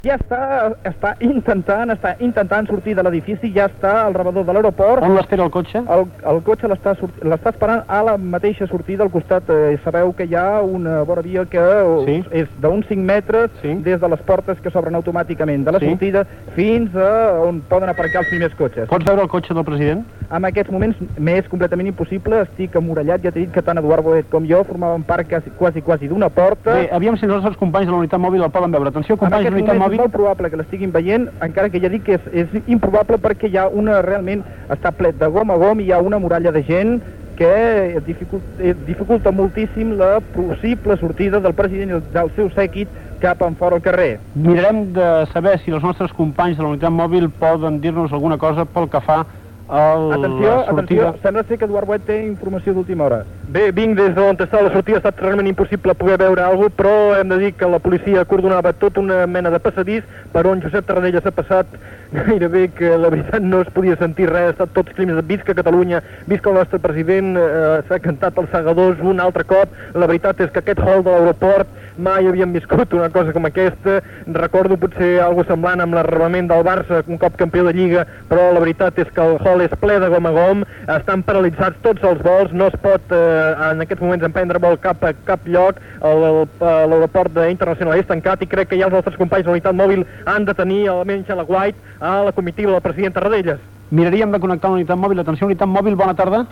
Ja està intentant sortir de l'edifici, ja està al rebedor de l'aeroport. On l'espera el cotxe? El cotxe l'està esperant a la mateixa sortida al costat. Sabeu que hi ha una vora via que és d'uns 5 metres des de les portes que s'obren automàticament de la sortida fins a on poden aparcar els primers cotxes. Pots veure el cotxe del president? En aquests moments m'és completament impossible, estic amurallat, ja t'he dit que tant Eduard Boet com jo formaven part quasi d'una porta. Bé, aviam si els nostres companys de la unitat mòbil el poden veure. Atenció, companys de la unitat mòbil. És molt probable que l'estiguin veient, encara que ja dic que és improbable perquè hi ha realment està ple de gom a gom i hi ha una muralla de gent que dificulta moltíssim la possible sortida del president i del seu sèquit cap en fora al carrer. Mirarem de saber si els nostres companys de la unitat mòbil poden dir-nos alguna cosa pel que fa a la sortida. Atenció, sembla ser que Eduard Boet té informació d'última hora. Bé, vinc des d'on està la sortida, ha estat realment impossible poder veure alguna cosa, però hem de dir que la policia acordonava tota una mena de passadís per on Josep Tarradellas ha passat gairebé que la veritat no es podia sentir res, ha estat tots climes de visca Catalunya, visca el nostre president, s'ha cantat els segadors un altre cop. La veritat és que aquest hall de l'aeroport mai havíem viscut una cosa com aquesta. Recordo potser alguna semblant amb l'arribament del Barça, un cop campió de Lliga, però la veritat és que el hall és ple de gom a gom, estan paralitzats tots els vols, no es pot en aquests moments emprendre vol cap lloc, l'aeroport internacional és tancat i crec que ja els nostres companys de la unitat mòbil han de tenir almenys a la guait a la comitiva del president Tarradellas. Miraríem de connectar una unitat mòbil. Atenció, unitat mòbil, bona tarda.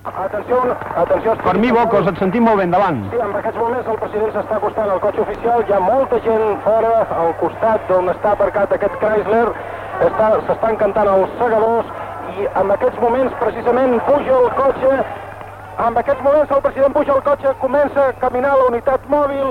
Atenció... Fermí Bocos, et sentim molt bé, endavant. Sí, en aquests moments el president s'està acostant al cotxe oficial, hi ha molta gent fora, al costat d'on està aparcat aquest Chrysler, s'estan cantant els segadors i en aquests moments precisament puja el cotxe, en aquests moments el president puja el cotxe, comença a caminar la unitat mòbil,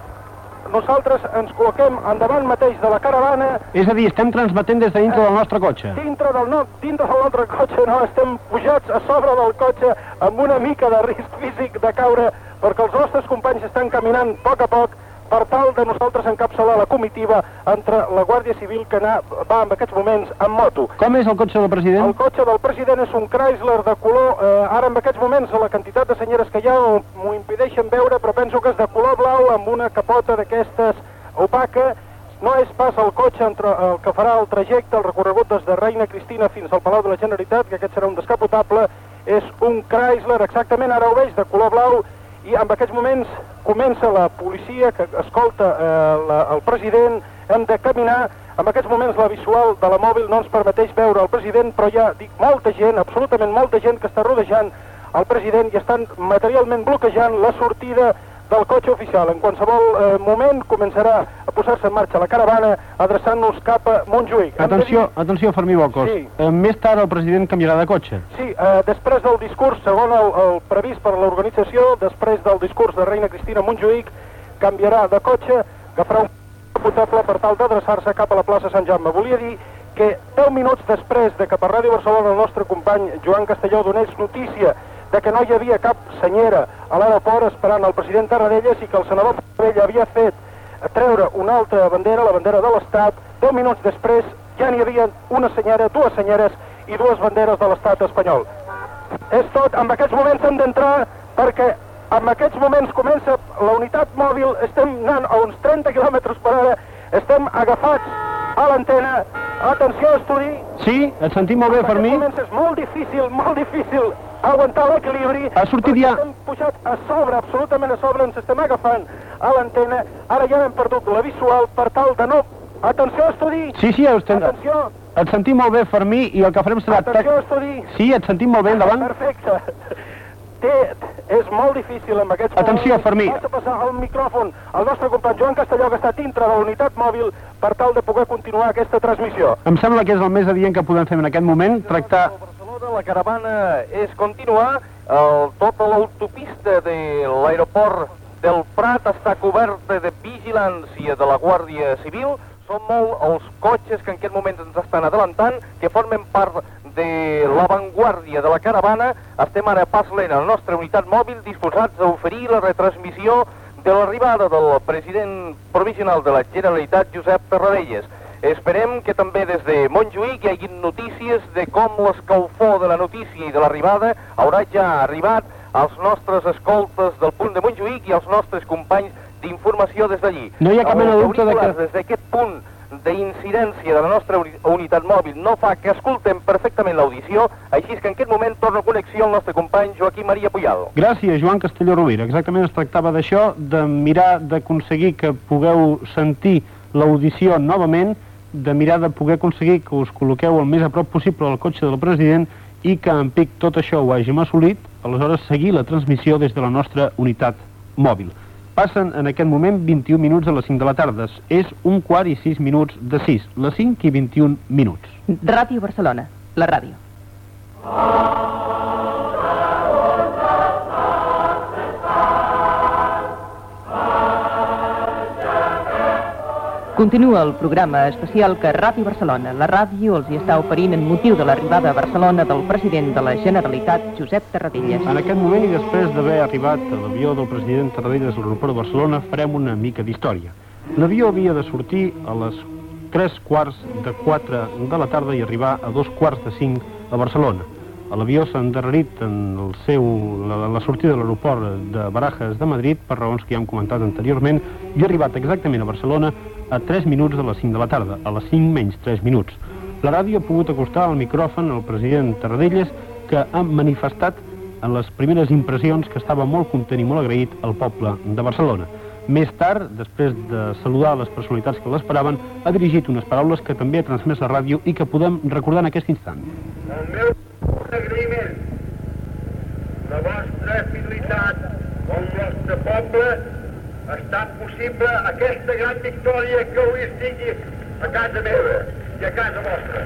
nosaltres ens col·loquem endavant mateix de la caravana. És a dir, estem transmetent des de dintre del nostre cotxe. Dintre del nostre cotxe no, estem pujats a sobre del cotxe amb una mica de risc físic de caure perquè els nostres companys estan caminant a poc per tal de nosaltres encapçalar la comitiva entre la Guàrdia Civil que va en aquests moments en moto. Com és el cotxe del president? El cotxe del president és un Chrysler de color, ara en aquests moments la quantitat de senyeres que hi ha m'ho impedeixen veure, però penso que és de color blau amb una capota d'aquestes opaca. No és pas el cotxe el que farà el trajecte, el recorregut des de Reina Cristina fins al Palau de la Generalitat, que aquest serà un descapotable, és un Chrysler, exactament, ara ho veig, de color blau, i en aquests moments comença la policia que escolta el president, hem de caminar, en aquests moments la visual de la mòbil no ens permeteix veure el president, però hi ha, molta gent, absolutament molta gent que està rodejant el president i estan materialment bloquejant la sortida del cotxe oficial. En qualsevol moment començarà a posar-se en marxa la caravana adreçant-nos cap a Montjuïc. Atenció, Fermí Bocos. Sí. Més tard el president canviarà de cotxe. Sí, després del discurs, segon el previst per l'organització, després del discurs de Reina Cristina a Montjuïc, canviarà de cotxe, agafarà un potable per tal d'adreçar-se cap a la plaça Sant Jaume. Volia dir que 10 minuts després de que per Ràdio Barcelona el nostre company Joan Castelló donés notícia de que no hi havia cap senyera a l'aeroport esperant el president Tarradellas i que el senador Tarradellas havia fet treure una altra bandera, la bandera de l'Estat, 10 minuts després ja n'hi havia una senyera, dues senyeres i dues banderes de l'Estat espanyol. És tot, en aquests moments hem d'entrar perquè en aquests moments comença la unitat mòbil, estem anant a uns 30 km per hora, estem agafats a l'antena. Atenció, estudi. Sí, et sentim molt bé, Fermí. En aquests moments és molt difícil aguantar l'equilibri. Ha sortit ja. Estem pujat a sobre, absolutament a sobre, ens estem agafant a l'antena. Ara ja hem perdut la visual per tal de no... Atenció, estudi. Sí, atenció. Et sentim molt bé, Fermí, i el que farem serà... Atenció, estudi. Sí, et sentim molt bé, endavant. Perfecte. És molt difícil amb aquests... Atenció, Fermí. Has de passar el micròfon al nostre company Joan Castelló, que està dintre de la unitat mòbil, per tal de poder continuar aquesta transmissió. Em sembla que és el més adient que podem fer en aquest moment, tractar... La caravana és continuar, tota l'autopista de l'aeroport del Prat està coberta de vigilància de la Guàrdia Civil, són molt els cotxes que en aquest moment ens estan adelantant, que formen part de l'avantguàrdia de la caravana. Estem ara pas lent a la nostra unitat mòbil disposats a oferir la retransmissió de l'arribada del president provisional de la Generalitat, Josep Tarradellas. Esperem que també des de Montjuïc hi hagi notícies de com l'escalfor de la notícia i de l'arribada haurà ja arribat als nostres escoltes del punt de Montjuïc i als nostres companys d'informació des d'allí. No hi ha cap mena de dubte de que... Des d'aquest punt d'incidència de la nostra unitat mòbil no fa que escoltem perfectament l'audició, així que en aquest moment torna a connexió el nostre company Joaquim Maria Puyal. Gràcies, Joan Castelló Rovira. Exactament es tractava d'això, de mirar d'aconseguir que pugueu sentir l'audició novament, de mirar de poder aconseguir que us col·loqueu el més a prop possible al cotxe del president i que en pic tot això ho hàgim assolit, aleshores seguir la transmissió des de la nostra unitat mòbil. Passen en aquest moment 21 minuts a les 5 de la tarda. És 1:06 de 6, les 5 i 21 minuts. Ràdio Barcelona, la ràdio. Continua el programa especial que Ràdio Barcelona, la ràdio, els hi està oferint en motiu de l'arribada a Barcelona del president de la Generalitat, Josep Tarradellas. En aquest moment i després d'haver arribat a l'avió del president Tarradellas a l'aeroport de Barcelona, farem una mica d'història. L'avió havia de sortir a les 3:45 de la tarda i arribar a 2:45 a Barcelona. L'avió s'ha endarrerit en la sortida de l'aeroport de Barajas de Madrid per raons que ja hem comentat anteriorment i ha arribat exactament a Barcelona a 3 minuts de les 5 de la tarda, a les 5 menys 3 minuts. La ràdio ha pogut acostar al micròfon al president Tarradellas, que ha manifestat en les primeres impressions que estava molt content i molt agraït al poble de Barcelona. Més tard, després de saludar les personalitats que l'esperaven, ha dirigit unes paraules que també ha transmès la ràdio i que podem recordar en aquest instant. El meu agraïment, la vostra fidelitat al nostre poble, ha estat possible aquesta gran victòria que avui estigui a casa meva i a casa vostra.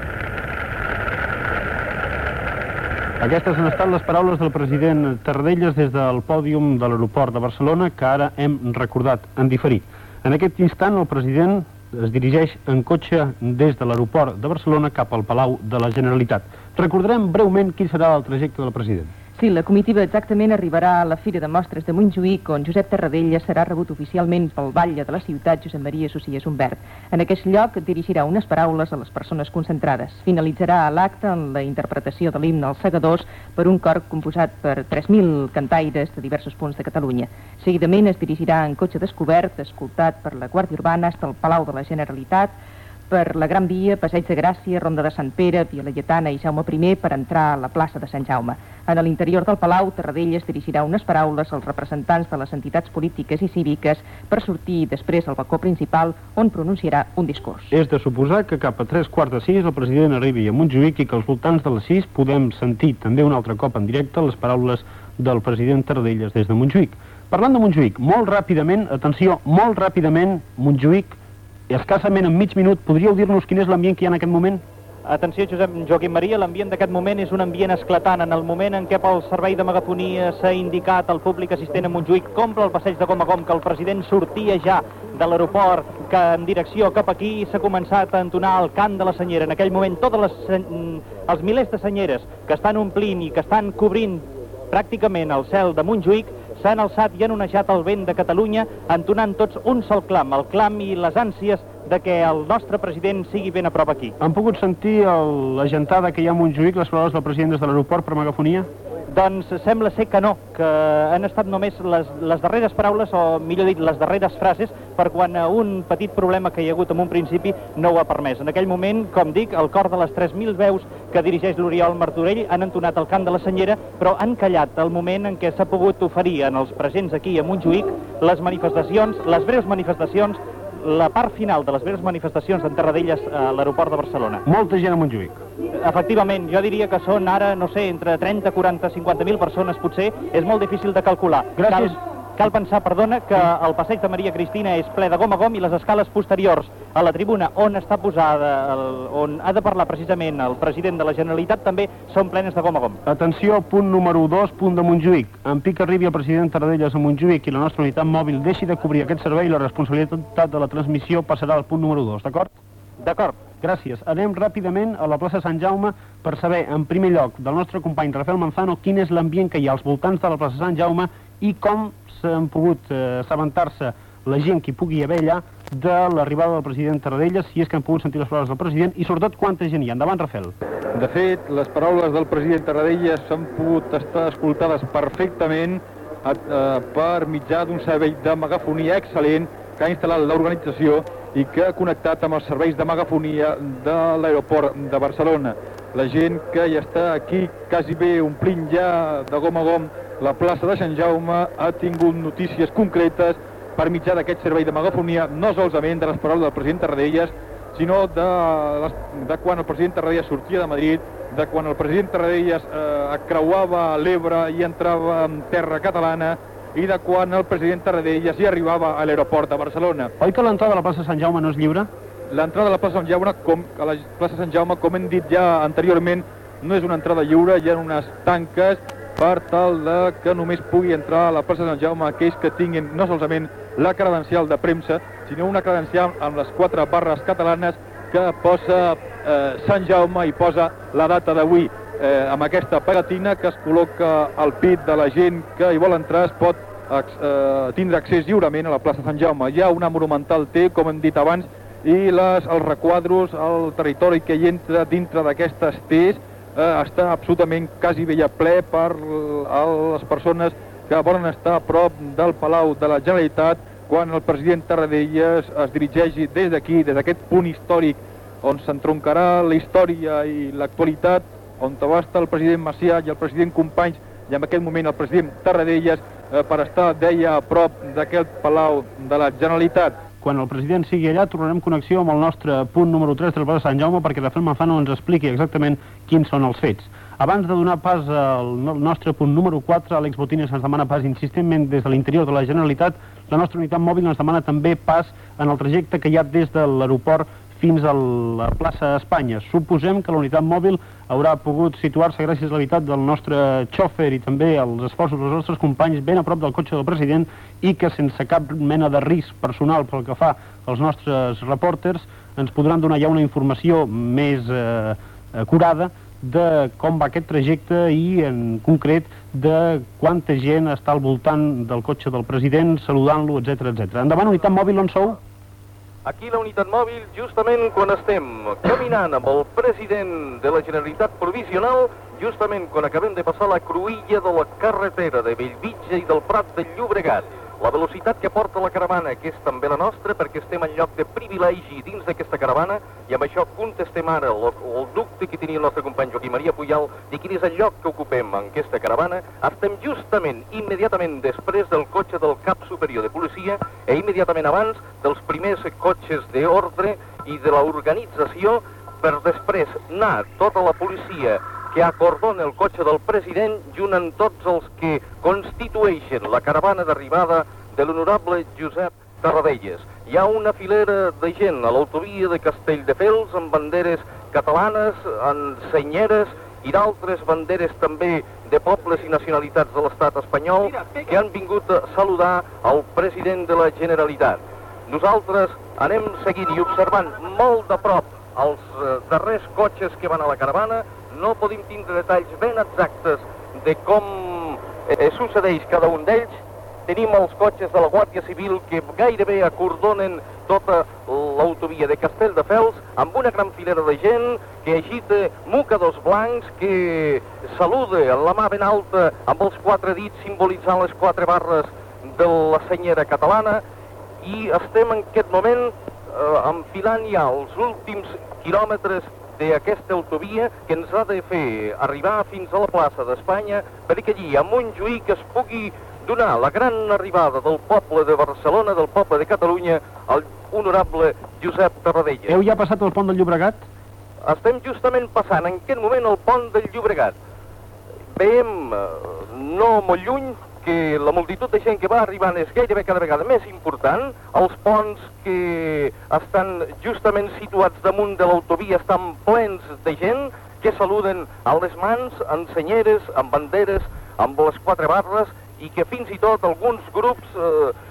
Aquestes han estat les paraules del president Tarradellas des del pòdium de l'aeroport de Barcelona, que ara hem recordat en diferit. En aquest instant el president es dirigeix en cotxe des de l'aeroport de Barcelona cap al Palau de la Generalitat. Recordarem breument quin serà el trajecte del president. Sí, la comitiva exactament arribarà a la Fira de Mostres de Montjuïc, on Josep Tarradellas serà rebut oficialment pel batlle de la ciutat, Josep Maria Socias Humbert. En aquest lloc dirigirà unes paraules a les persones concentrades. Finalitzarà l'acte en la interpretació de l'himne als segadors per un cor composat per 3.000 cantaires de diversos punts de Catalunya. Seguidament es dirigirà en cotxe descobert, escoltat per la Guàrdia Urbana, fins al Palau de la Generalitat, per la Gran Via, Passeig de Gràcia, Ronda de Sant Pere, Via Laietana i Jaume I per entrar a la plaça de Sant Jaume. En l'interior del Palau, Tarradellas dirigirà unes paraules als representants de les entitats polítiques i cíviques per sortir després al balcó principal, on pronunciarà un discurs. És de suposar que cap a 3:45 el president arribi a Montjuïc i que als voltants de les 6 podem sentir també un altre cop en directe les paraules del president Tarradellas des de Montjuïc. Parlant de Montjuïc, molt ràpidament, atenció, molt ràpidament, Montjuïc, escassament en mig minut, podríeu dir-nos quin és l'ambient que hi ha en aquest moment? Atenció, Joaquim Maria, l'ambient d'aquest moment és un ambient esclatant. En el moment en què pel servei de megafonia s'ha indicat al públic assistent a Montjuïc compra el passeig de Gom a Gom, que el president sortia ja de l'aeroport, que en direcció cap aquí s'ha començat a entonar el cant de la senyera. En aquell moment, els milers de senyeres que estan omplint i que estan cobrint pràcticament el cel de Montjuïc s'han alçat i han onejat el vent de Catalunya, entonant tots un sol clam, el clam i les ànsies de que el nostre president sigui ben a prop aquí. Han pogut sentir la gentada que hi ha a Montjuïc, les paraules del president des de l'aeroport per megafonia? Doncs sembla ser que no, que han estat només les darreres paraules, o millor dit, les darreres frases, per quan un petit problema que hi ha hagut en un principi no ho ha permès. En aquell moment, com dic, el cor de les 3.000 veus que dirigeix l'Oriol Martorell han entonat el cant de la senyera, però han callat el moment en què s'ha pogut oferir en els presents aquí a Montjuïc les manifestacions, les breus manifestacions, la part final de les breus manifestacions d'en Tarradellas a l'aeroport de Barcelona. Molta gent a Montjuïc. Efectivament, jo diria que són ara, no sé, entre 30, 40, 50.000 persones potser, és molt difícil de calcular. Gràcies. Cal pensar, perdona, que el passeig de Maria Cristina és ple de gom a gom i les escales posteriors a la tribuna on està posada, on ha de parlar precisament el president de la Generalitat, també són plenes de gom a gom. Atenció, punt número 2, punt de Montjuïc. En pic arribi el president Tarradellas a Montjuïc i la nostra unitat mòbil deixi de cobrir aquest servei i la responsabilitat de la transmissió passarà al punt número 2, d'acord? D'acord. Gràcies. Anem ràpidament a la plaça Sant Jaume per saber, en primer lloc, del nostre company Rafael Manzano, quin és l'ambient que hi ha als voltants de la plaça Sant Jaume i com s'han pogut assabentar-se la gent que hi pugui haver allà de l'arribada del president Tarradellas, si és que han pogut sentir les paraules del president, i sobretot quanta gent hi ha. Endavant, Rafael. De fet, les paraules del president Tarradellas s'han pogut estar escoltades perfectament per mitjà d'un servei de megafonia excel·lent que ha instal·lat l'organització i que ha connectat amb els serveis de megafonia de l'aeroport de Barcelona. La gent que ja està aquí quasi bé omplint ja de gom a gom la plaça de Sant Jaume ha tingut notícies concretes per mitjà d'aquest servei de megafonia, no solament de les paraules del president Tarradellas, sinó de quan el president Tarradellas sortia de Madrid, de quan el president Tarradellas creuava l'Ebre i entrava en terra catalana, i de quan el president Tarradellas hi arribava a l'aeroport de Barcelona. Oi que l'entrada a la plaça Sant Jaume no és lliure? L'entrada a la plaça Sant Jaume, com hem dit ja anteriorment, no és una entrada lliure, hi ha unes tanques per tal que només pugui entrar a la plaça Sant Jaume aquells que tinguin no solament la credencial de premsa, sinó una credencial amb les 4 barres catalanes que posa Sant Jaume i posa la data d'avui. Amb aquesta pegatina que es col·loca al pit de la gent que hi vol entrar es pot tindre accés lliurement a la plaça Sant Jaume. Hi ha una monumental T, com hem dit abans, i els requadros, el territori que hi entra dintre d'aquestes T's està absolutament quasi bé ple per les persones que volen estar a prop del Palau de la Generalitat quan el president Tarradellas es dirigeixi des d'aquí, des d'aquest punt històric on s'entroncarà la història i l'actualitat, on va estar el president Macià i el president Companys i en aquest moment el president Tarradellas per estar, deia, a prop d'aquest Palau de la Generalitat. Quan el president sigui allà, tornarem connexió amb el nostre punt número 3 de la plaça Sant Jaume perquè Rafael Manzano ens expliqui exactament quins són els fets. Abans de donar pas al nostre punt número 4, Àlex Botines ens demana pas insistentment des de l'interior de la Generalitat. La nostra unitat mòbil ens demana també pas en el trajecte que hi ha des de l'aeroport fins a la plaça Espanya. Suposem que la unitat mòbil haurà pogut situar-se gràcies a l'habilitat del nostre xòfer i també als esforços dels nostres companys ben a prop del cotxe del president i que sense cap mena de risc personal pel que fa als nostres reporters ens podran donar ja una informació més acurada de com va aquest trajecte i en concret de quanta gent està al voltant del cotxe del president saludant-lo, etc. Endavant, unitat mòbil, on sou? Aquí la unitat mòbil, justament quan estem caminant amb el president de la Generalitat Provisional, justament quan acabem de passar la cruïlla de la carretera de Bellvitge i del Prat de Llobregat. La velocitat que porta la caravana, que és també la nostra, perquè estem en lloc de privilegi dins d'aquesta caravana, i amb això contestem ara el dubte que tenia el nostre company Joaquim Maria Pujal de quin és el lloc que ocupem en aquesta caravana. Estem justament, immediatament després del cotxe del cap superior de policia i immediatament abans dels primers cotxes d'ordre i de l'organització per després anar tota la policia que acordona el cotxe del president junt amb tots els que constitueixen la caravana d'arribada de l'honorable Josep Tarradellas. Hi ha una filera de gent a l'autovia de Castelldefels amb banderes catalanes, amb senyeres i d'altres banderes també de pobles i nacionalitats de l'estat espanyol que han vingut a saludar el president de la Generalitat. Nosaltres anem seguint i observant molt de prop els darrers cotxes que van a la caravana. No podem tindre detalls ben exactes de com succeeix cada un d'ells. Tenim els cotxes de la Guàrdia Civil que gairebé acordonen tota l'autovia de Castelldefels amb una gran filera de gent que agita mocadors blancs, que saluda amb la mà ben alta amb els 4 dits simbolitzant les 4 barres de la senyera catalana, i estem en aquest moment enfilant ja els últims quilòmetres d'aquesta autovia que ens ha de fer arribar fins a la plaça d'Espanya perquè allí a Montjuïc es pugui donar la gran arribada del poble de Barcelona, del poble de Catalunya, al honorable Josep Tarradellas. Heu ja passat el pont del Llobregat? Estem justament passant en aquest moment el pont del Llobregat. Veiem, no molt lluny, que la multitud de gent que va arribant és gairebé cada vegada més important. Els ponts que estan justament situats damunt de l'autovia estan plens de gent que saluden a les mans, amb senyeres, amb banderes, amb les 4 barres, i que fins i tot alguns grups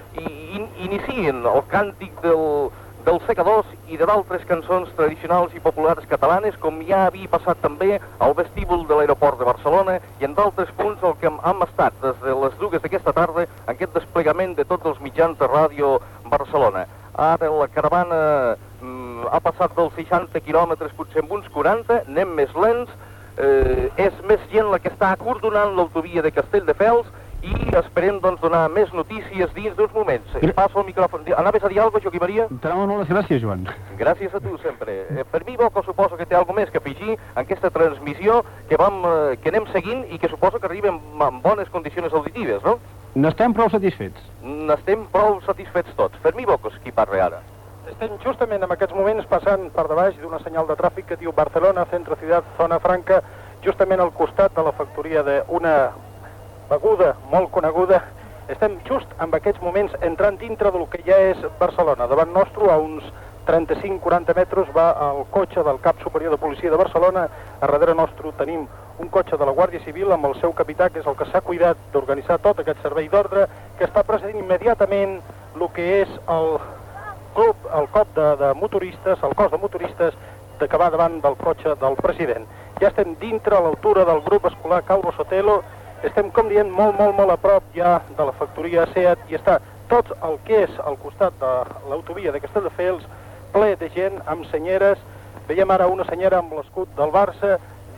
inicien el càntic dels secadors i de d'altres cançons tradicionals i populars catalanes, com ja havia passat també al vestíbul de l'aeroport de Barcelona i en d'altres punts al que hem estat des de les 2 d'aquesta tarda en aquest desplegament de tots els mitjans de ràdio Barcelona. Ara la caravana ha passat dels 60 quilòmetres, potser amb uns 40, anem més lents, és més gent la que està acordonant l'autovia de Castelldefels i esperem doncs, donar més notícies dins d'uns moments. Passo el micròfon. Anaves a dir alguna cosa, Joaquim Maria? T'anava molt les gràcies, Joan. Gràcies a tu, sempre. Per mi, Boco, suposo que té alguna més que afegir en aquesta transmissió que anem seguint i que suposo que arribem en bones condicions auditives, no? N'estem prou satisfets. N'estem prou satisfets tots. Per mi, Boco, qui parla ara? Estem justament en aquests moments passant per debaix d'una senyal de tràfic que diu Barcelona, Centro Ciudad, Zona Franca, justament al costat de la factoria d'una beguda molt coneguda. Estem just en aquests moments entrant dintre del que ja és Barcelona. Davant nostre, a uns 35-40 metres, va el cotxe del cap superior de policia de Barcelona. A darrere nostre tenim un cotxe de la Guàrdia Civil amb el seu capità, que és el que s'ha cuidat d'organitzar tot aquest servei d'ordre, que està precedint immediatament el que és el cop de motoristes, el cos de motoristes que va davant del cotxe del president. Ja estem dintre a l'altura del grup escolar Calvo Sotelo. Estem, com dient, molt a prop ja de la factoria SEAT i està tot el que és al costat de l'autovia de Castelldefels ple de gent amb senyeres. Veiem ara una senyera amb l'escut del Barça,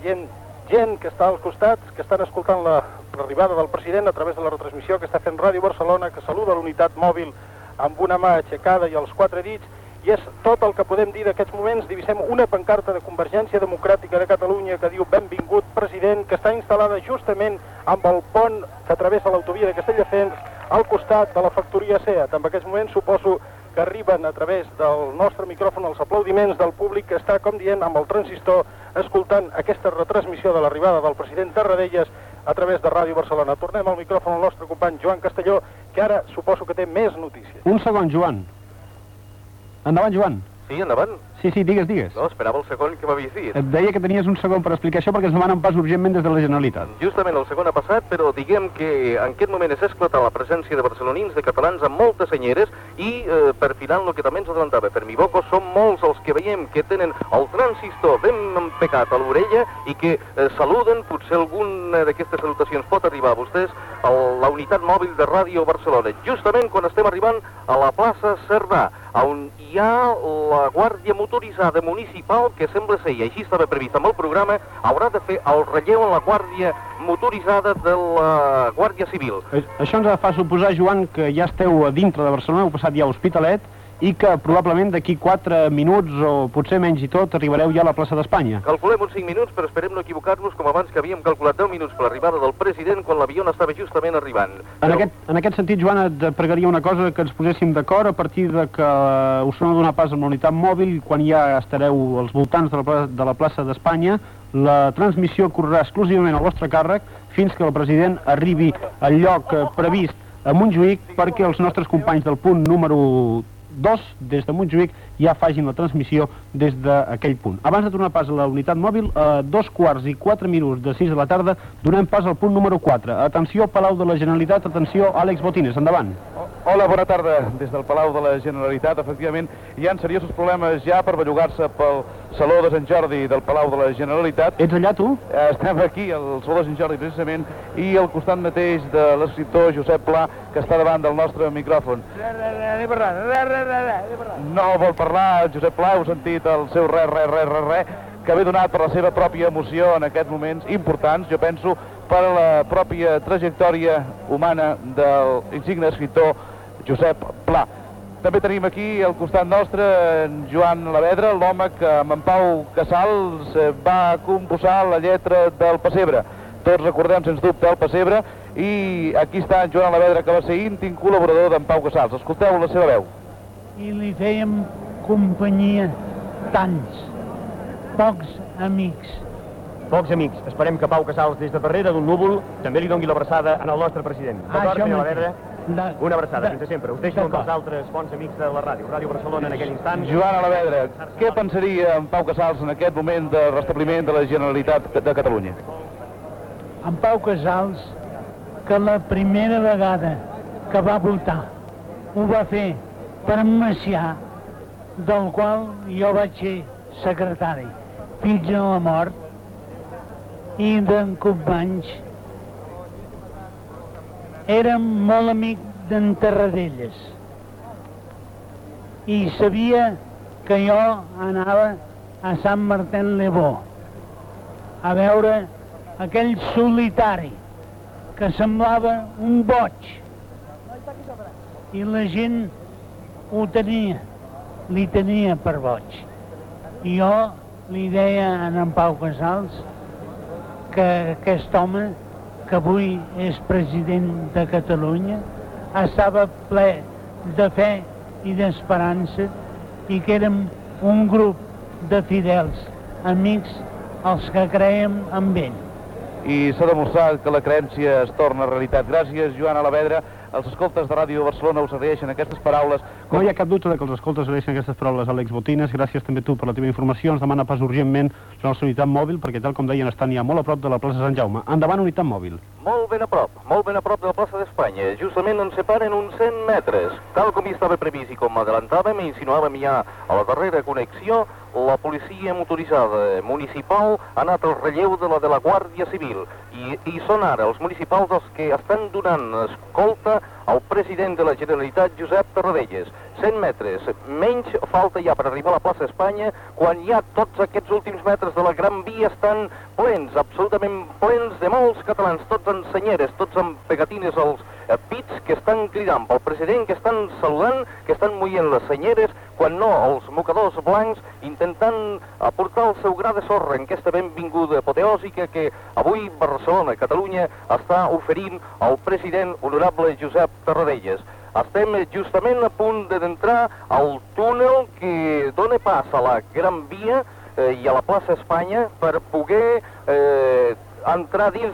gent que està als costats, que estan escoltant l'arribada del president a través de la retransmissió que està fent Ràdio Barcelona, que saluda l'unitat mòbil amb una mà aixecada i els 4 dits. I és tot el que podem dir d'aquests moments. Divisem una pancarta de Convergència Democràtica de Catalunya que diu benvingut president, que està instal·lada justament amb el pont que travessa l'autovia de Castelldefels al costat de la factoria SEAT. En aquests moments suposo que arriben a través del nostre micròfon els aplaudiments del públic que està, com dient, amb el transistor escoltant aquesta retransmissió de l'arribada del president Tarradellas a través de Ràdio Barcelona. Tornem al micròfon al nostre company Joan Castelló, que ara suposo que té més notícies. Un segon, Joan. Endavant, Joan. Sí, endavant. Sí, digues. No, esperava el segon que m'havies dit. Et deia que tenies un segon per explicar això perquè ens demanen pas urgentment des de la Generalitat. Justament el segon ha passat, però diguem que en aquest moment és esclatar la presència de barcelonins, de catalans amb moltes senyeres i perfilant el que també ens adelantava Fermí Boco, són molts els que veiem que tenen el transistor ben empecat a l'orella i que saluden, potser alguna d'aquestes salutacions pot arribar a vostès, a la unitat mòbil de Ràdio Barcelona, justament quan estem arribant a la plaça Cerdà, on hi ha la Guàrdia Motoritzada Municipal, que sembla ser, i així estava previst amb el programa, haurà de fer el relleu en la Guàrdia Motoritzada de la Guàrdia Civil. Això ens fa suposar, Joan, que ja esteu a dintre de Barcelona, heu passat ja a Hospitalet, i que probablement d'aquí 4 minuts o potser menys i tot arribareu ja a la plaça d'Espanya. Calculem uns 5 minuts, però esperem no equivocar-nos com abans que havíem calculat 10 minuts per l'arribada del president quan l'avió estava justament arribant. En aquest sentit, Joan, et pregaria una cosa, que ens poséssim d'acord a partir de que us sona donar pas amb la unitat mòbil, quan ja estareu als voltants de la plaça d'Espanya, la transmissió correrà exclusivament al vostre càrrec fins que el president arribi al lloc previst a Montjuïc perquè els nostres companys del punt número 2, des de Montjuïc, ja facin la transmissió des d'aquell punt. Abans de tornar pas a la unitat mòbil, a 2:04 de 6 de la tarda, donem pas al punt número 4. Atenció, Palau de la Generalitat, atenció, Àlex Botines, endavant. Hola, bona tarda. Des del Palau de la Generalitat, efectivament, hi ha seriosos problemes ja per bellugar-se pel Saló de Sant Jordi del Palau de la Generalitat. Ets allà, tu? Estem aquí, al Saló de Sant Jordi, precisament, i al costat mateix de l'escriptor Josep Pla, que està davant del nostre micròfon. No vol parlar, Josep Pla, heu sentit el seu re, que ve donat per la seva pròpia emoció en aquests moments importants, jo penso, per la pròpia trajectòria humana del insigne escriptor Josep Pla. També tenim aquí al costat nostre en Joan Lavedra, l'home que amb en Pau Casals va composar la lletra del Pessebre. Tots recordem, sens dubte, el Pessebre, i aquí està en Joan Lavedra, que va ser íntim col·laborador d'en Pau Casals. Escolteu la seva veu. I li fèiem companyia tants, pocs amics. Pocs amics. Esperem que Pau Casals, des de darrere d'un núvol, també li doni l'abraçada al nostre president. D'acord, senyor Lavedra? Una abraçada, fins sempre. Us deixo amb els altres bons amics de la ràdio. Ràdio Barcelona en aquell instant. Joan Lavedra, què pensaria en Pau Casals en aquest moment de restabliment de la Generalitat de Catalunya? En Pau Casals, que la primera vegada que va votar ho va fer per en Macià, del qual jo vaig ser secretari fins a la mort, i d'en Companys. Era molt amic d'en Tarradellas i sabia que jo anava a Sant Martin-le-Beau a veure aquell solitari que semblava un boig. I la gent li tenia per boig. I jo li deia a en Pau Casals que aquest home, que avui és president de Catalunya, estava ple de fe i d'esperança i que érem un grup de fidels amics els que creiem en ell. I s'ha demostrat que la creència es torna realitat. Gràcies, Joan Alavedra. Els escoltes de Ràdio Barcelona us agraeixen aquestes paraules. No hi ha cap dubte que els escoltes agraeixen aquestes paraules a Àlex Botines. Gràcies també tu per la teva informació. Ens demana pas urgentment la nostra unitat mòbil, perquè tal com deien estan ja molt a prop de la plaça Sant Jaume. Endavant, unitat mòbil. Molt ben a prop de la plaça d'Espanya. Justament ens separen uns 100 metres. Tal com hi estava previst i com adelantàvem i insinuàvem ja a la darrera connexió, la policia motoritzada municipal ha anat al relleu de la Guàrdia Civil i són ara els municipals els que estan donant escolta al president de la Generalitat, Josep Tarradellas. 100 metres, menys falta ja per arribar a la plaça Espanya, quan ja tots aquests últims metres de la Gran Via estan plens, absolutament plens de molts catalans, tots amb senyeres, tots amb pegatines als pits, que estan cridant pel president, que estan saludant, que estan mullent les senyeres, quan no els mocadors blancs, intentant aportar el seu gra de sorra en aquesta benvinguda apoteòsica que avui Barcelona, Catalunya, està oferint al president honorable Josep Tarradellas. Estem justament a punt d'entrar al túnel que dona pas a la Gran Via i a la plaça Espanya per poder entrar dins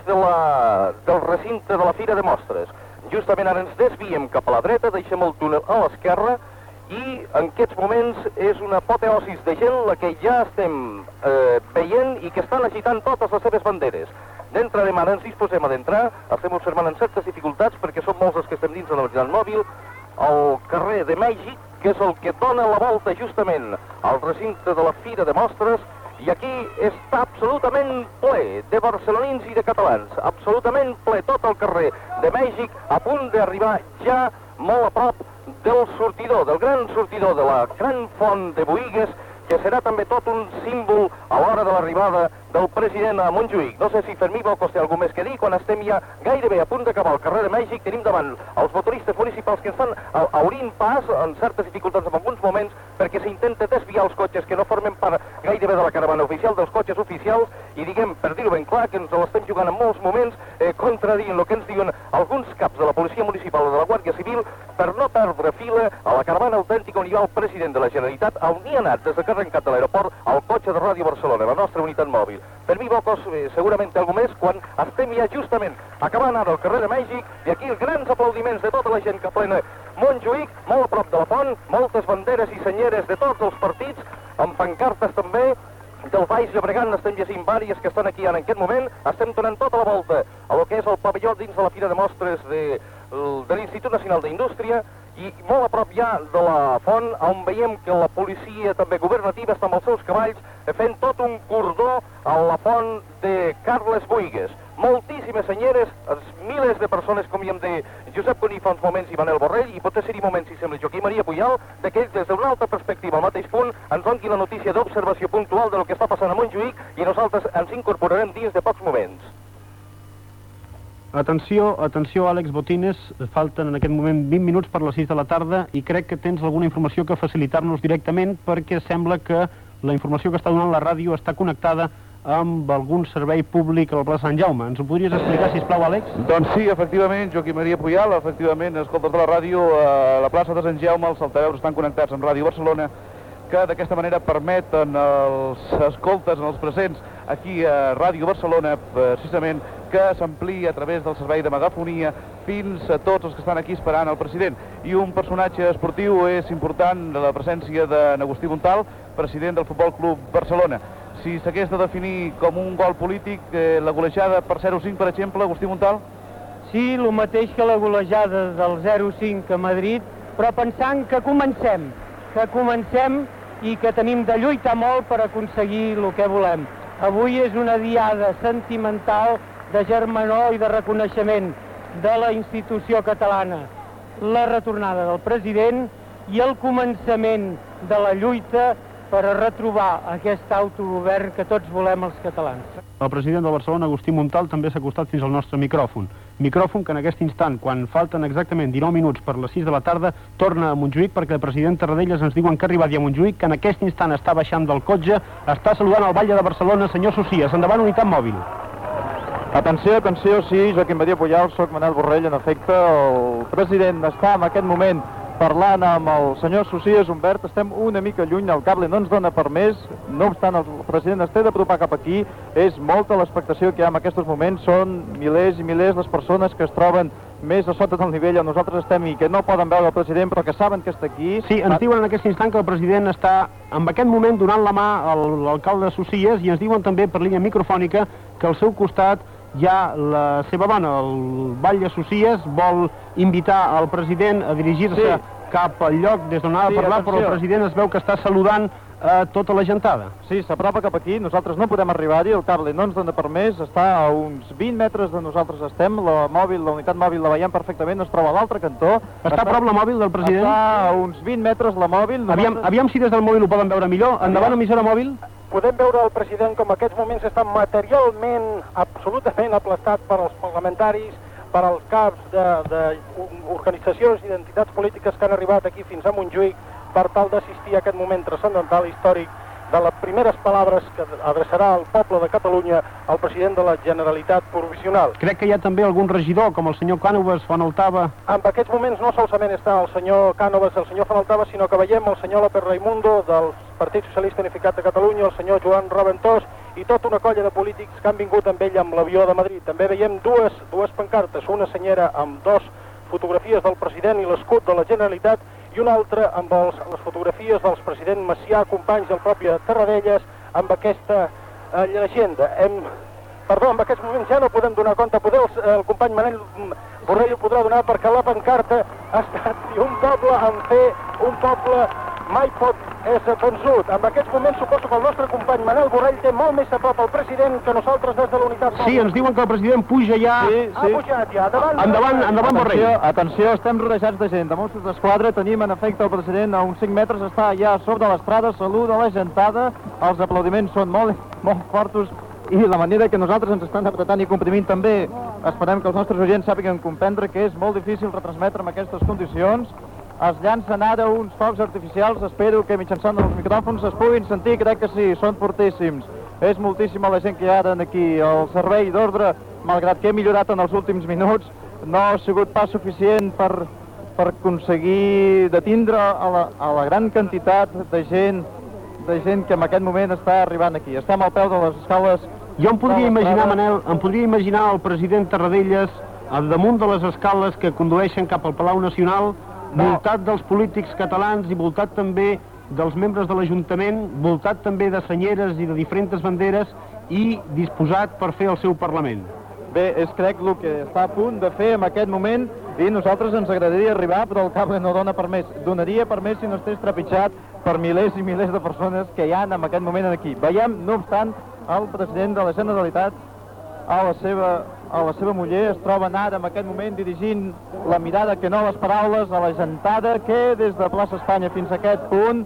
del recinte de la Fira de Mostres. Justament ara ens desviem cap a la dreta, deixem el túnel a l'esquerra i en aquests moments és una apoteosis de gent la que ja estem veient i que estan agitant totes les seves banderes. D'entrarem ara, ens disposem a d'entrar, estem observant amb certes dificultats perquè som molts els que estem dins de la unitat mòbil, al carrer de Mèxic, que és el que dona la volta justament al recinte de la Fira de Mostres, i aquí està absolutament ple de barcelonins i de catalans, absolutament ple tot el carrer de Mèxic, a punt d'arribar ja molt a prop del sortidor, del gran sortidor de la gran font de Boïgues, que serà també tot un símbol a l'hora de l'arribada del president a Montjuïc. No sé si Fermí Bocos té alguna més que dir, quan estem ja gairebé a punt d'acabar el carrer de Mèxic, tenim davant els motoristes municipals que estan obrint pas en certes dificultats en alguns moments perquè s'intenta desviar els cotxes que no formen part gairebé de la caravana oficial, dels cotxes oficials, i diguem, per dir-ho ben clar, que ens l'estem jugant en molts moments contradient el que ens diuen alguns caps de la policia municipal o de la Guàrdia Civil per no perdre fila a la caravana autèntica on hi va el president de la Generalitat, on hi ha anat des que ha arrencat de l'aeroport al cotxe de Ràdio Barcelona, la nostra unitat mòbil. Fermí Bocos segurament té alguna més quan estem ja justament acabant ara el carrer de Mèxic i aquí els grans aplaudiments de tota la gent que plena Montjuïc, molt a prop de la font, moltes banderes i senyeres de tots els partits, amb pancartes també del Baix Llobregat, n'estem llegint vàries que estan aquí ara en aquest moment, estem donant tota la volta a lo que és el pavelló dins de la Fira de Mostres de l'Institut Nacional d'Indústria i molt a prop ja de la font on veiem que la policia també governativa està amb els seus cavalls fent tot un cordó a la font de Carles Boïgues. Moltíssimes senyeres, milers de persones, com hi hem de Josep Cuní fa uns moments i Manel Borrell, i potser seria moments, si sembla, Joaquim Maria Pujal, d'aquells des d'una altra perspectiva, al mateix punt, ens doni la notícia d'observació puntual del que està passant a Montjuïc i nosaltres ens incorporarem dins de pocs moments. Atenció, Àlex Botines, falten en aquest moment 20 minuts per les 6 de la tarda i crec que tens alguna informació que facilitar-nos directament perquè sembla que la informació que està donant la ràdio està connectada amb algun servei públic a la plaça Sant Jaume. Ens ho podries explicar, sisplau, Àlex? Doncs sí, efectivament, Joaquim Maria Pujal, efectivament, escoltes de la ràdio, a la plaça de Sant Jaume, els altaveus estan connectats amb Ràdio Barcelona, que d'aquesta manera permeten els escoltes, els presents aquí a Ràdio Barcelona, precisament, que s'amplia a través del servei de megafonia fins a tots els que estan aquí esperant el president. I un personatge esportiu és important, la presència d'Agustí Montal, president del Futbol Club Barcelona. Si s'hagués de definir com un gol polític, la golejada per 0-5, per exemple, Agustí Montal? Sí, el mateix que la golejada del 0-5 a Madrid, però pensant que comencem i que tenim de lluitar molt per aconseguir el que volem. Avui és una diada sentimental de germanor i de reconeixement de la institució catalana, la retornada del president i el començament de la lluita per a retrobar aquest autogovern que tots volem els catalans. El president de Barcelona, Agustí Montal, també s'ha acostat fins al nostre micròfon. micròfon que en aquest instant, quan falten exactament 19 minuts per les 6 de la tarda, torna a Montjuïc, perquè el president Tarradellas ens diuen que ha arribat ja a Montjuïc, que en aquest instant està baixant del cotxe, està saludant el batlle de Barcelona, senyor Socias. Endavant, unitat mòbil. Atenció, atenció, sí, Joaquim Badia Pujol, soc Manel Borrell, en efecte, el president està en aquest moment parlant amb el senyor Socias. Humbert, estem una mica lluny, el cable no ens dona per més, no obstant el president es té d'apropar cap aquí, és molta l'expectació que hi ha en aquests moments, són milers i milers les persones que es troben més a sota del nivell on nosaltres estem i que no poden veure el president però que saben que està aquí. Sí, ens diuen en aquest instant que el president està en aquest moment donant la mà a l'alcalde Socias i ens diuen també per línia microfònica que al seu costat hi ha la seva dona, el batlle Socias, vol invitar al president a dirigir-se cap al lloc des d'on ha de parlar, però el president es veu que està saludant a tota la gentada. Sí, s'apropa cap aquí, nosaltres no podem arribar-hi, el cable no ens dona per més, està a uns 20 metres de nosaltres estem, la unitat mòbil la veiem perfectament, es troba a l'altre cantó. Està a prop la mòbil del president? Està a uns 20 metres la mòbil. Aviam si des del mòbil ho poden veure millor. Endavant, emissora mòbil. Podem veure el president com en aquests moments està materialment absolutament aplastat per als parlamentaris, per als caps d'organitzacions i d'entitats polítiques que han arribat aquí fins a Montjuïc per tal d'assistir a aquest moment transcendental històric de les primeres paraules que adreçarà al poble de Catalunya el president de la Generalitat provisional. Crec que hi ha també algun regidor, com el senyor Cànovas, Fonaltava. En aquests moments no solament està el senyor Cànovas, el senyor Fonaltava, sinó que veiem el senyor López Raimundo del Partit Socialista Unificat de Catalunya, el senyor Joan Raventós i tota una colla de polítics que han vingut amb ell amb l'avió de Madrid. També veiem dues pancartes, una senyera amb dos fotografies del president i l'escut de la Generalitat i una altra amb les fotografies dels president Macià, Companys i el propi Tarradellas amb aquesta llegenda. Perdó, en aquests moments ja no podem donar compte, el company Manel Borrell ho podrà donar perquè la pancarta ha estat un poble en fer, un poble mai pot ésser vençut. En aquests moments suposo que el nostre company Manel Borrell té molt més a prop al president que nosaltres des de l'unitat mòbil. Sí, ens diuen que el president puja ja. Ha pujat ja. Endavant, Borrell. Atenció, estem rodejats de gent, de Mossos d'Esquadra, tenim en efecte el president a uns 5 metres, està ja sobre l'estrada, saluda la gentada, els aplaudiments són molt fortos i la manera que nosaltres ens estan apretant i comprimint també. Esperem que els nostres oients sàpiguen comprendre que és molt difícil retransmetre en aquestes condicions. Es llancen ara uns focs artificials, espero que mitjançant els micròfons es puguin sentir, crec que sí, són fortíssims. És moltíssima la gent que hi ha aquí. El servei d'ordre, malgrat que he millorat en els últims minuts, no ha sigut pas suficient per aconseguir detindre a la gran quantitat de gent que en aquest moment està arribant aquí. Estem al peu de les escales. Jo em podria imaginar, Manel, el president Tarradellas al damunt de les escales que condueixen cap al Palau Nacional, voltat dels polítics catalans i voltat també dels membres de l'Ajuntament, voltat també de senyeres i de diferents banderes i disposat per fer el seu Parlament. Bé, és crec el que està a punt de fer en aquest moment i nosaltres ens agradaria arribar, però el cable no dona per més. Donaria per més si no estigués trepitjat per milers i milers de persones que hi ha en aquest moment aquí. Veiem, no obstant, el president de la Generalitat a la seva muller es troben ara en aquest moment dirigint la mirada que no les paraules a la gentada que des de plaça Espanya fins a aquest punt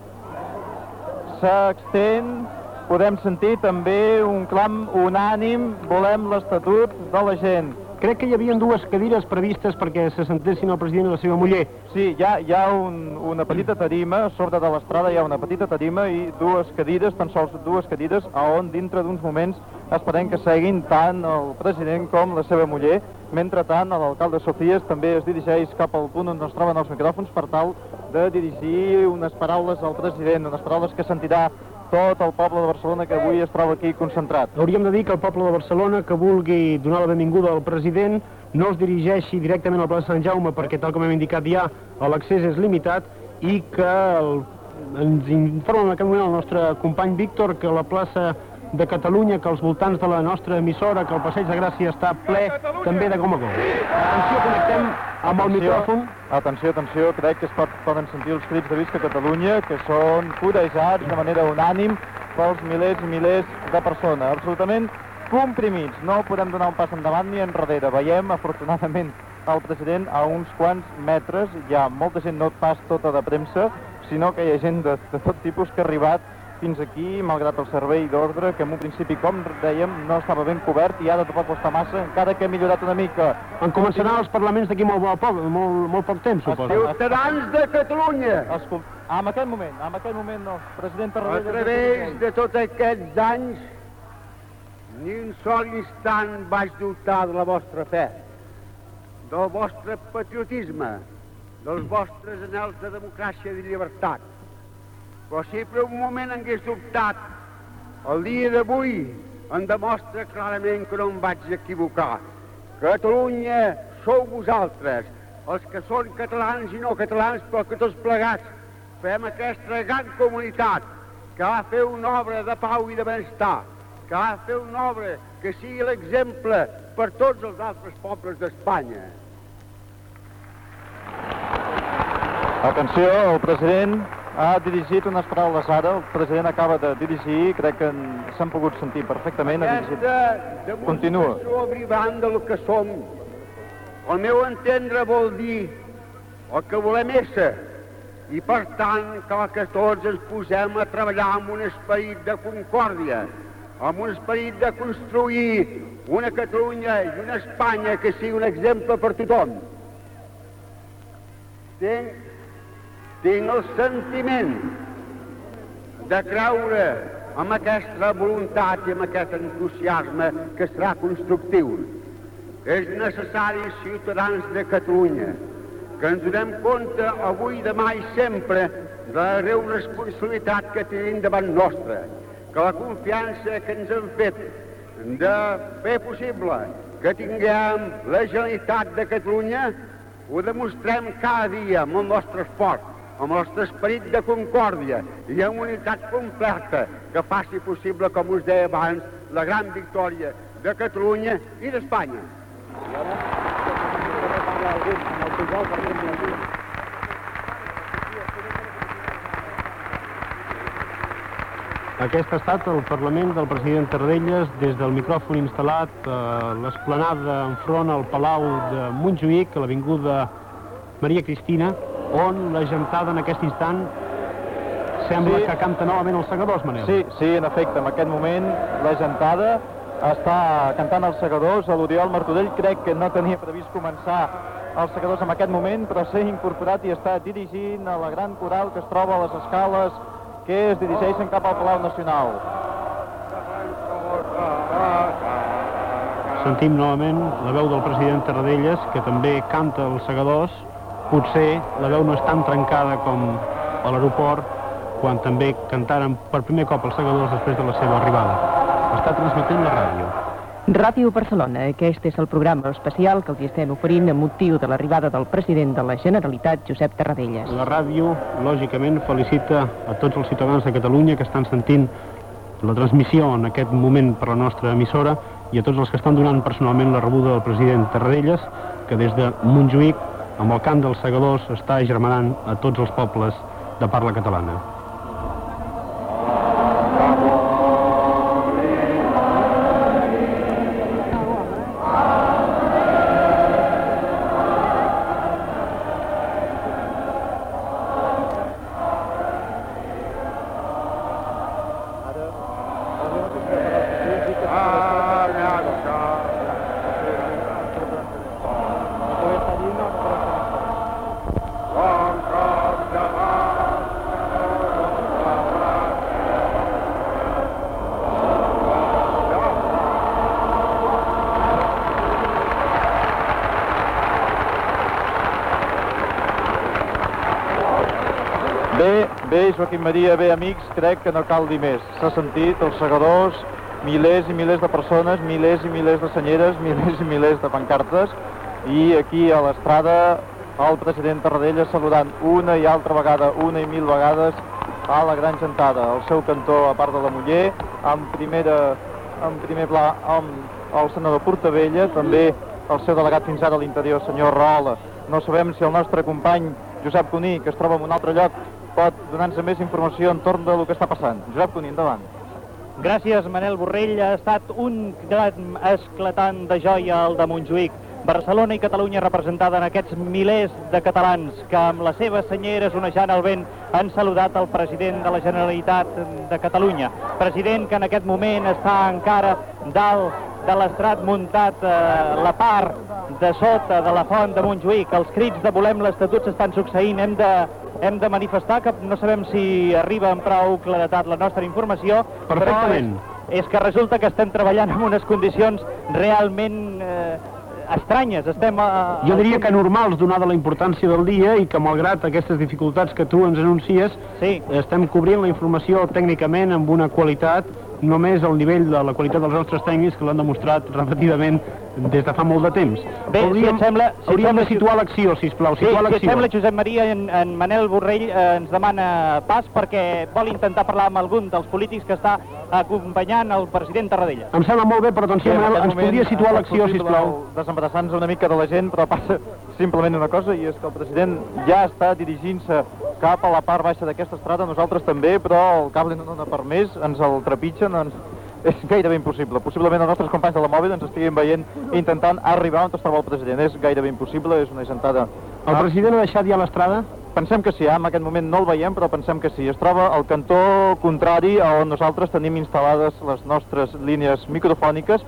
s'extén. Podem sentir també un clam unànim, volem l'Estatut de la gent. Crec que hi havia dues cadires previstes perquè se sentessin el president i la seva muller. Sí, hi ha una petita tarima, a sobre de l'estrada hi ha una petita tarima i dues cadires, tan sols dues cadires, on dintre d'uns moments esperem que seguin tant el president com la seva muller. Mentrestant, l'alcalde Socias també es dirigeix cap al punt on es troben els micròfons per tal de dirigir unes paraules al president, unes paraules que sentirà tot el poble de Barcelona que avui es troba aquí concentrat. Hauríem de dir que el poble de Barcelona que vulgui donar la benvinguda al president no es dirigeixi directament a la plaça Sant Jaume perquè, tal com hem indicat ja, l'accés és limitat i que ens informa en aquest moment el nostre company Víctor que la plaça de Catalunya, que als voltants de la nostra emissora, que el Passeig de Gràcia està ple també de gom a gom. Atenció, connectem amb el micròfon. Atenció, crec que poden sentir els crits de Visca Catalunya, que són corejats de manera unànim pels milers i milers de persones, absolutament comprimits. No podem donar un pas endavant ni enrere. Veiem, afortunadament, el president a uns quants metres. Hi ha molta gent, no pas tota de premsa, sinó que hi ha gent de tot tipus que ha arribat fins aquí, malgrat el servei d'ordre, que en un principi, com dèiem, no estava ben cobert i ara tampoc ho està massa, encara que ha millorat una mica. En començaran els parlaments d'aquí molt poc temps, suposo. Ciutadans de Catalunya! En aquest moment no. President Tarradellas... A través de tots aquests anys, ni un sol instant vaig dubtar de la vostra fe, del vostre patriotisme, dels vostres anhels de democràcia i de llibertat. Però si per un moment hagués dubtat, el dia d'avui em demostra clarament que no em vaig equivocar. Catalunya sou vosaltres, els que són catalans i no catalans, però que tots plegats fem aquesta gran comunitat que ha de fer una obra de pau i de benestar, que ha de fer una obra que sigui l'exemple per tots els altres pobles d'Espanya. Atenció, el president ha dirigit unes paraules ara, el president acaba de dirigir, crec que s'han pogut sentir perfectament. Aquesta demostració abrivant del que som, al meu entendre vol dir el que volem ésser, i per tant cal que tots ens posem a treballar amb un esperit de concòrdia, amb un esperit de construir una Catalunya i una Espanya que sigui un exemple per tothom. Tinc el sentiment de creure en aquesta voluntat i en aquest entusiasme que serà constructiu. És necessari, ciutadans de Catalunya, que ens donem compte avui, demà i sempre de la greu responsabilitat que tenim davant nostra, que la confiança que ens han fet de fer possible que tinguem la Generalitat de Catalunya ho demostrem cada dia amb el nostre esforç, amb el nostre esperit de concòrdia i amb unitat completa que faci possible, com us deia abans, la gran victòria de Catalunya i d'Espanya. Aquest ha estat el Parlament del president Tarradellas des del micròfon instal·lat a l'esplanada enfront al Palau de Montjuïc, a l'avinguda Maria Cristina, on la gentada en aquest instant sembla que canta novament els segadors, Manel. Sí, en efecte, en aquest moment la gentada està cantant els segadors. L'Oriol Martorell crec que no tenia previst començar els segadors en aquest moment, però s'ha incorporat i està dirigint a la gran coral que es troba a les escales que es dirigeixen cap al Palau Nacional. Sentim novament la veu del president Tarradellas, que també canta els segadors. Potser la veu no és tan trencada com a l'aeroport, quan també cantaren per primer cop els segadors després de la seva arribada. Està transmetent la ràdio. Ràdio Barcelona, aquest és el programa especial que els estem oferint amb motiu de l'arribada del president de la Generalitat, Josep Tarradellas. La ràdio, lògicament, felicita a tots els ciutadans de Catalunya que estan sentint la transmissió en aquest moment per la nostra emissora i a tots els que estan donant personalment la rebuda del president Tarradellas, que des de Montjuïc, amb el cant dels segadors, està agermanant a tots els pobles de parla catalana. Bé, Joaquim Maria, bé, amics, crec que no cal dir més. S'ha sentit els segadors, milers i milers de persones, milers i milers de senyeres, milers i milers de pancartes, i aquí a l'estrada el president Tarradellas saludant una i altra vegada, una i mil vegades, a la gran gentada. El seu cantó, a part de la muller, en primer pla amb el senador Portavella, també el seu delegat fins ara a l'interior, senyor Rahola. No sabem si el nostre company Josep Cuní, que es troba en un altre lloc, pot donar-nos més informació entorn del que està passant. Josep Cuní, endavant. Gràcies, Manel Borrell. Ha estat un gran esclatant de joia el de Montjuïc. Barcelona i Catalunya representada en aquests milers de catalans que amb les seves senyeres onejant el vent han saludat el president de la Generalitat de Catalunya. President que en aquest moment està encara dalt de l'estrat muntat la part de sota de la font de Montjuïc. Els crits de volem l'Estatut s'estan succeint. Hem de manifestar que no sabem si arriba amb prou claretat la nostra informació. Perfectament. Però és que resulta que estem treballant en unes condicions realment estranyes. Jo diria que normals, donada la importància del dia i que malgrat aquestes dificultats que tu ens anuncies, estem cobrint la informació tècnicament amb una qualitat només al nivell de la qualitat dels nostres tècnics que l'han demostrat repetidament des de fa molt de temps. Bé, hauríem de situar l'acció, sisplau. Si et sembla, Josep Maria, en Manel Borrell ens demana pas perquè vol intentar parlar amb algun dels polítics que està acompanyant el president Tarradellas. Em sembla molt bé, però atenció, Manel, ens podria situar l'acció, sisplau. Desembarassant-nos una mica de la gent, però passa simplement una cosa, i és que el president ja està dirigint-se cap a la part baixa d'aquesta estrada, nosaltres també, però el cable no dona per més, ens el trepitgen, és gairebé impossible. Possiblement els nostres companys de la mòbil ens estiguin veient intentant arribar on es troba el president. És gairebé impossible, és una gentada. El president ha deixat ja l'estrada? Pensem que sí, en aquest moment no el veiem, però pensem que sí. Es troba al cantó contrari on nosaltres tenim instal·lades les nostres línies microfòniques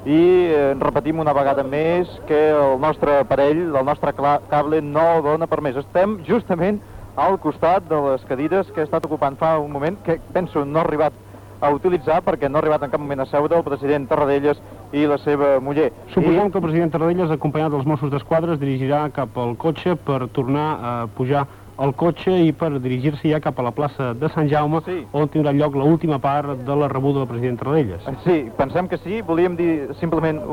i repetim una vegada més que el nostre aparell, el nostre cable no dona per més. Estem justament al costat de les cadires que ha estat ocupant fa un moment, que penso no ha arribat a utilitzar perquè no ha arribat en cap moment a seure el president Tarradellas i la seva muller. Suposem que el president Tarradellas, acompanyat dels Mossos d'Esquadra, es dirigirà cap al cotxe per tornar a pujar al cotxe i per dirigir-se ja cap a la plaça de Sant Jaume, on tindrà lloc l'última part de la rebuda del president Tarradellas. Sí, pensem que sí. Volíem dir simplement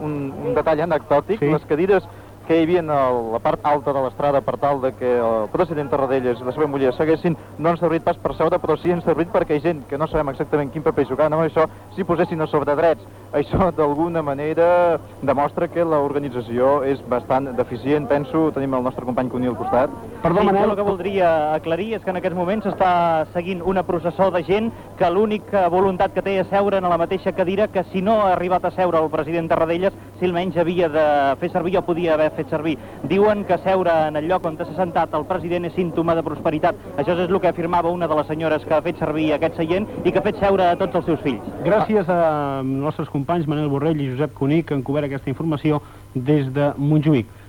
un detall anecdòtic. Les cadires que hi havia a la part alta de l'estrada per tal de que el president Tarradellas i la seva muller seguessin, no han servit pas per seure, però sí han servit perquè hi ha gent que no sabem exactament quin paper jugaven amb això, si posessin a sobre drets. Això d'alguna manera demostra que l'organització és bastant deficient. Penso, tenim el nostre company Cuní al costat. Perdó, Manel, el que voldria aclarir és que en aquest moment s'està seguint una processó de gent que l'única voluntat que té és seure en la mateixa cadira que si no ha arribat a seure el president Tarradellas, si almenys havia de fer servir o podia haver fet servir. Diuen que seure en el lloc on s'ha sentat el president és símptoma de prosperitat. Això és el que afirmava una de les senyores que ha fet servir aquest seient i que ha fet seure a tots els seus fills. Gràcies a nostres companys Manel Borrell i Josep Cuní que han cobert aquesta informació des de Montjuïc.